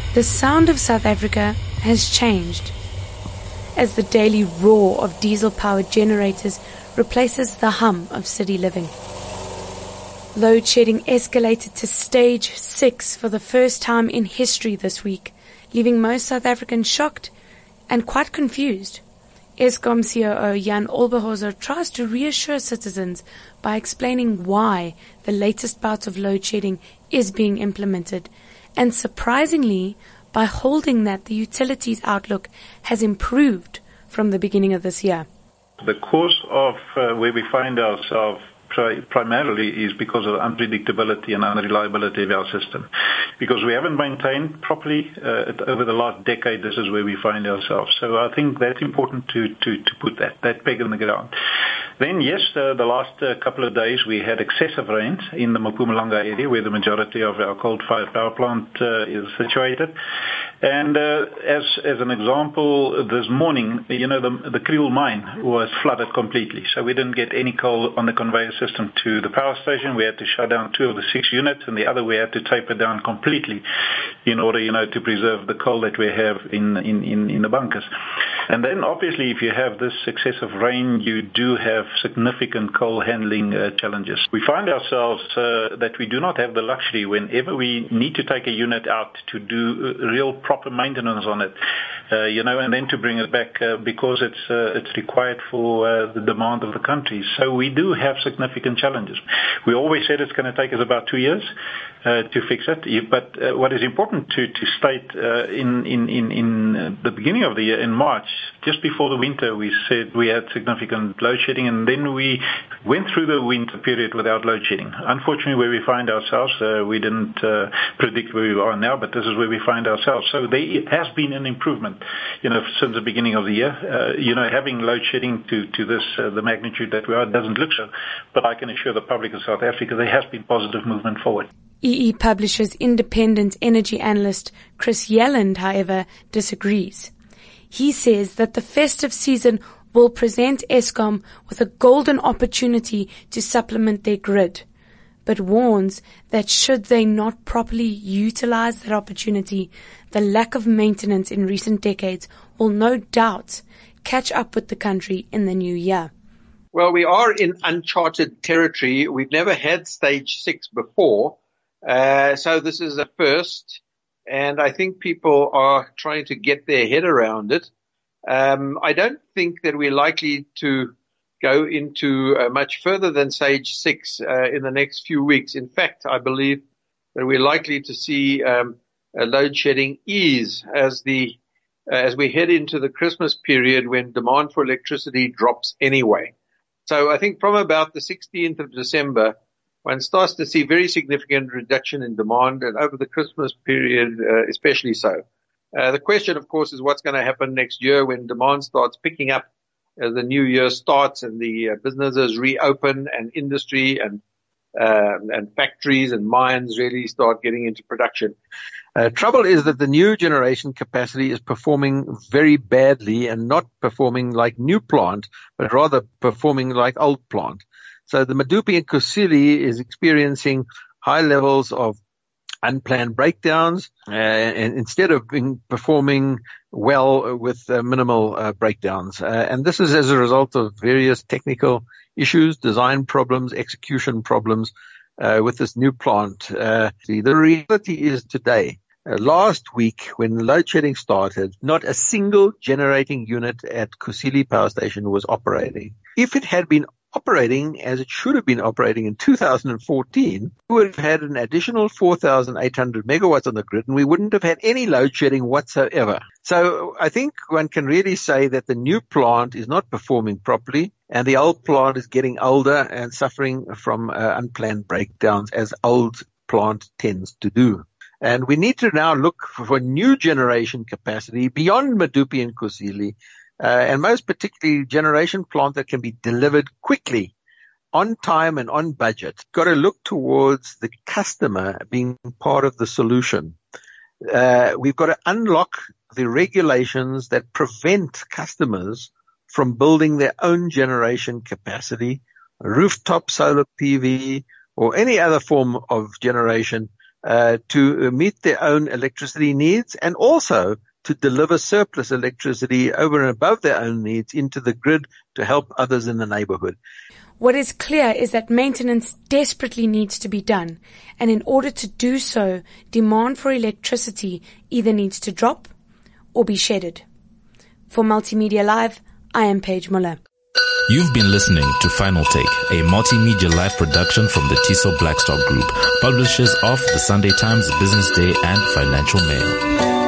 The sound of South Africa has changed as the daily roar of diesel-powered generators replaces the hum of city living. Load shedding escalated to stage 6 for the first time in history this week, leaving most South Africans shocked and quite confused. Eskom COO Jan Olberhozer tries to reassure citizens by explaining why the latest bout of load shedding is being implemented, and surprisingly, by holding that the utilities outlook has improved from the beginning of this year. The cause of where we find ourselves primarily is because of unpredictability and unreliability of our system. Because we haven't maintained properly over the last decade, this is where we find ourselves. So I think that's important to put that peg in the ground. Then, yes, the last couple of days we had excessive rains in the Mpumalanga area where the majority of our coal-fired power plant is situated. And as an example, this morning, the Kriel mine was flooded completely. So we didn't get any coal on the conveyor system to the power station. We had to shut down 2 of the 6 units, and the other we had to taper down completely in order, to preserve the coal that we have in the bunkers. And then obviously if you have this excessive rain, you do have significant coal handling challenges. We find ourselves that we do not have the luxury whenever we need to take a unit out to do real proper maintenance on it, and then to bring it back because it's required for the demand of the country. So we do have significant challenges. We always said it's going to take us about 2 years to fix it. But what is important to state in the beginning of the year, in March, just before the winter, we said we had significant load shedding, and then we went through the winter period without load shedding. Unfortunately, where we find ourselves, we didn't predict where we are now, but this is where we find ourselves. So there has been an improvement, since the beginning of the year. Having load shedding to this, the magnitude that we are, doesn't look so. But I can assure the public of South Africa there has been positive movement forward. EE Publishers independent energy analyst Chris Yelland, however, disagrees. He says that the festive season will present Eskom with a golden opportunity to supplement their grid, but warns that should they not properly utilize that opportunity, the lack of maintenance in recent decades will no doubt catch up with the country in the new year. Well, we are in uncharted territory. We've never had stage 6 before. So this is a first, and I think people are trying to get their head around it. I don't think that we're likely to go into much further than stage 6 in the next few weeks. In fact, I believe that we're likely to see a load shedding ease as we head into the Christmas period when demand for electricity drops anyway. So I think from about the 16th of December, one starts to see very significant reduction in demand, and over the Christmas period especially so. The question, of course, is what's going to happen next year when demand starts picking up as the new year starts and the businesses reopen and industry and factories and mines really start getting into production. Trouble is that the new generation capacity is performing very badly and not performing like new plant, but rather performing like old plant. So the Medupi and Kusile is experiencing high levels of unplanned breakdowns, and instead of performing well with minimal breakdowns. And this is as a result of various technical issues, design problems, execution problems with this new plant. The reality is today, last week when load shedding started, not a single generating unit at Kusile Power Station was operating. If it had been operating as it should have been operating in 2014, we would have had an additional 4,800 megawatts on the grid, and we wouldn't have had any load shedding whatsoever. So I think one can really say that the new plant is not performing properly, and the old plant is getting older and suffering from unplanned breakdowns, as old plant tends to do. And we need to now look for new generation capacity beyond Medupi and Kusile, and most particularly generation plant that can be delivered quickly, on time and on budget. Got to look towards the customer being part of the solution. We've got to unlock the regulations that prevent customers from building their own generation capacity, rooftop solar PV, or any other form of generation to meet their own electricity needs and also to deliver surplus electricity over and above their own needs into the grid to help others in the neighborhood. What is clear is that maintenance desperately needs to be done, and in order to do so, demand for electricity either needs to drop or be shedded. For Multimedia Live, I am Paige Muller. You've been listening to Final Take, a Multimedia Live production from the TISO Blackstock Group, publishers of the Sunday Times, Business Day, and Financial Mail.